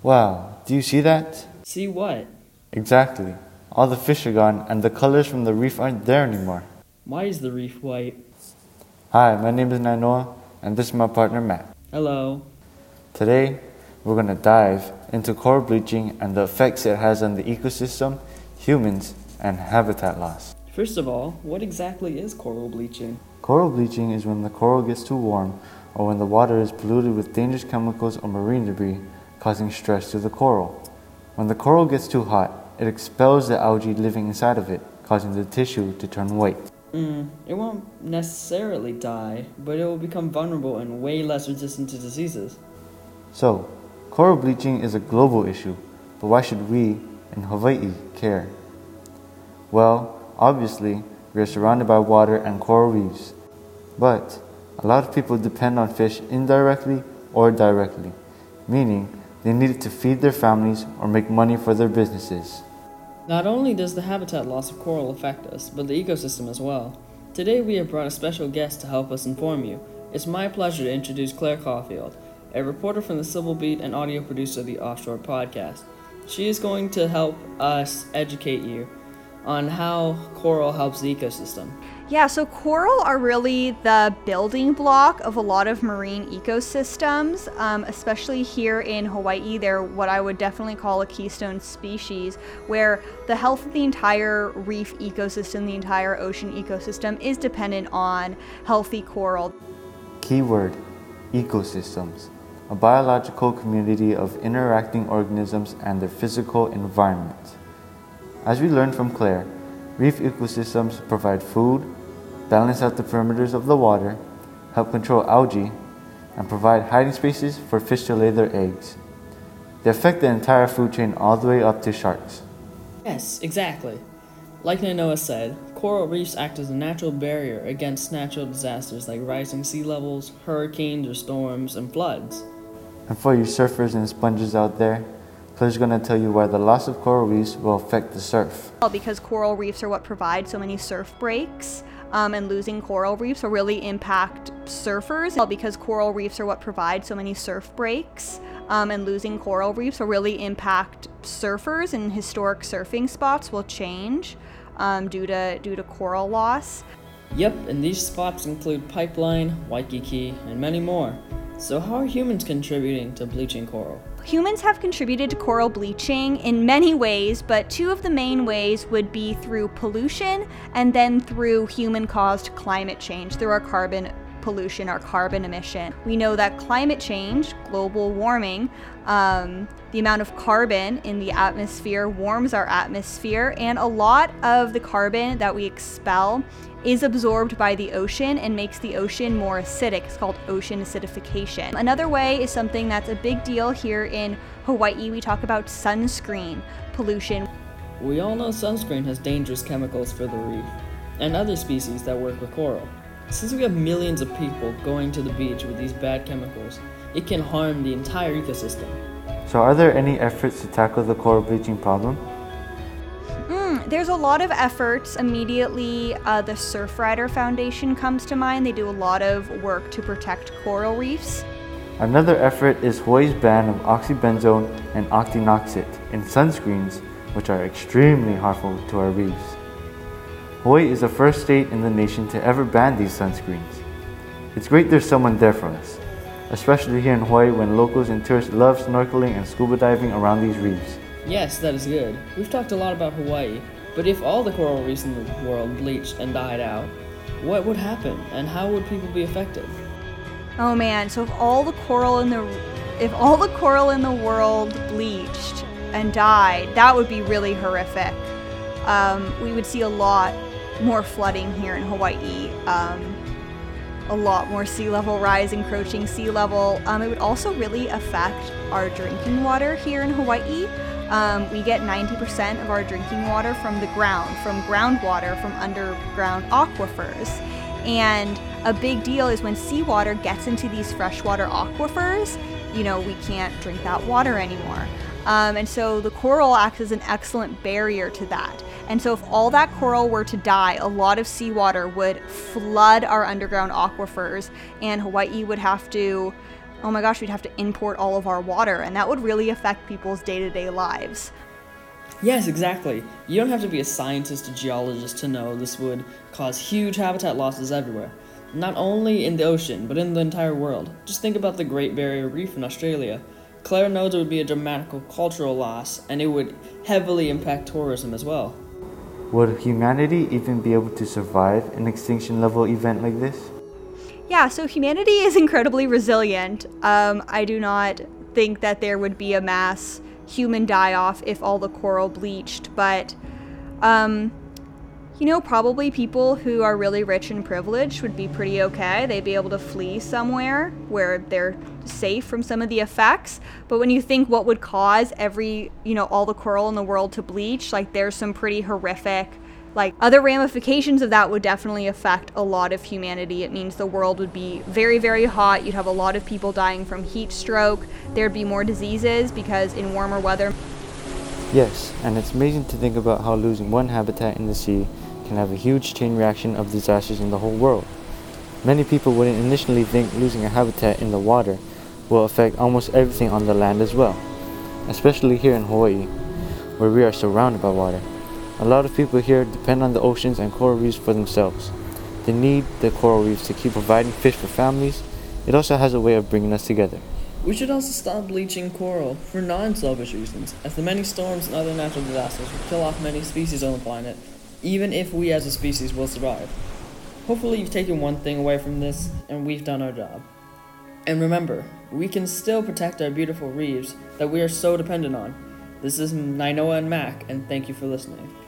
Wow, do you see that? See what? Exactly. All the fish are gone and the colors from the reef aren't there anymore. Why is the reef white? Hi, my name is Nainoa and this is my partner Matt. Hello. Today, we're going to dive into coral bleaching and the effects it has on the ecosystem, humans, and habitat loss. First of all, what exactly is coral bleaching? Coral bleaching is when the coral gets too warm or when the water is polluted with dangerous chemicals or marine debris, causing stress to the coral. When the coral gets too hot, it expels the algae living inside of it, causing the tissue to turn white. It won't necessarily die, but it will become vulnerable and way less resistant to diseases. So, coral bleaching is a global issue, but why should we in Hawaii care? Well, obviously, we are surrounded by water and coral reefs, but a lot of people depend on fish indirectly or directly, meaning they need it to feed their families or make money for their businesses. Not only does the habitat loss of coral affect us, but the ecosystem as well. Today we have brought a special guest to help us inform you. It's my pleasure to introduce Claire Caulfield, a reporter from the Civil Beat and audio producer of the Offshore Podcast. She is going to help us educate you on how coral helps the ecosystem. Yeah, so coral are really the building block of a lot of marine ecosystems, especially here in Hawaii. They're what I would definitely call a keystone species, where the health of the entire reef ecosystem, the entire ocean ecosystem, is dependent on healthy coral. Keyword: ecosystems, a biological community of interacting organisms and their physical environment. As we learned from Claire, reef ecosystems provide food, balance out the perimeters of the water, help control algae, and provide hiding spaces for fish to lay their eggs. They affect the entire food chain all the way up to sharks. Yes, exactly. Like Nainoa said, coral reefs act as a natural barrier against natural disasters like rising sea levels, hurricanes or storms, and floods. And for you surfers and sponges out there, Claire's going to tell you why the loss of coral reefs will affect the surf. Because coral reefs are what provide so many surf breaks, and losing coral reefs will really impact surfers. Because coral reefs are what provide so many surf breaks, and losing coral reefs will really impact surfers, and historic surfing spots will change due to coral loss. Yep, and these spots include Pipeline, Waikiki, and many more. So how are humans contributing to bleaching coral? Humans have contributed to coral bleaching in many ways, but two of the main ways would be through pollution and then through human-caused climate change, through our carbon pollution, our carbon emission. We know that climate change, global warming, the amount of carbon in the atmosphere warms our atmosphere, and a lot of the carbon that we expel is absorbed by the ocean and makes the ocean more acidic. It's called ocean acidification. Another way is something that's a big deal here in Hawaii. We talk about sunscreen pollution. We all know sunscreen has dangerous chemicals for the reef and other species that work with coral. Since we have millions of people going to the beach with these bad chemicals, it can harm the entire ecosystem. So are there any efforts to tackle the coral bleaching problem? There's a lot of efforts. Immediately, the Surfrider Foundation comes to mind. They do a lot of work to protect coral reefs. Another effort is Hawaii's ban of oxybenzone and octinoxate in sunscreens, which are extremely harmful to our reefs. Hawaii is the first state in the nation to ever ban these sunscreens. It's great there's someone there for us, especially here in Hawaii when locals and tourists love snorkeling and scuba diving around these reefs. Yes, that is good. We've talked a lot about Hawaii, but if all the coral reefs in the world bleached and died out, what would happen and how would people be affected? Oh man, so if all the coral in the world bleached and died, that would be really horrific. We would see a lot more flooding here in Hawaii, a lot more sea level rise, encroaching sea level. It would also really affect our drinking water here in Hawaii. We get 90% of our drinking water from the ground, from groundwater, from underground aquifers. And a big deal is when seawater gets into these freshwater aquifers, we can't drink that water anymore. And so the coral acts as an excellent barrier to that. And so if all that coral were to die, a lot of seawater would flood our underground aquifers, and Hawaii would have to oh my gosh, we'd have to import all of our water, and that would really affect people's day-to-day lives. Yes, exactly. You don't have to be a scientist or geologist to know this would cause huge habitat losses everywhere. Not only in the ocean, but in the entire world. Just think about the Great Barrier Reef in Australia. Claire knows it would be a dramatic cultural loss, and it would heavily impact tourism as well. Would humanity even be able to survive an extinction level event like this? Yeah, so humanity is incredibly resilient. I do not think that there would be a mass human die-off if all the coral bleached, but probably people who are really rich and privileged would be pretty okay. They'd be able to flee somewhere where they're safe from some of the effects. But when you think what would cause all the coral in the world to bleach, like there's some pretty horrific, like other ramifications of that would definitely affect a lot of humanity. It means the world would be very, very hot. You'd have a lot of people dying from heat stroke. There'd be more diseases because in warmer weather. Yes, and it's amazing to think about how losing one habitat in the sea can have a huge chain reaction of disasters in the whole world. Many people wouldn't initially think losing a habitat in the water will affect almost everything on the land as well, especially here in Hawaii, where we are surrounded by water. A lot of people here depend on the oceans and coral reefs for themselves. They need the coral reefs to keep providing fish for families. It also has a way of bringing us together. We should also stop bleaching coral for non-selfish reasons, as the many storms and other natural disasters will kill off many species on the planet, even if we as a species will survive. Hopefully you've taken one thing away from this, and we've done our job. And remember, we can still protect our beautiful reefs that we are so dependent on. This is Nainoa and Mac, and thank you for listening.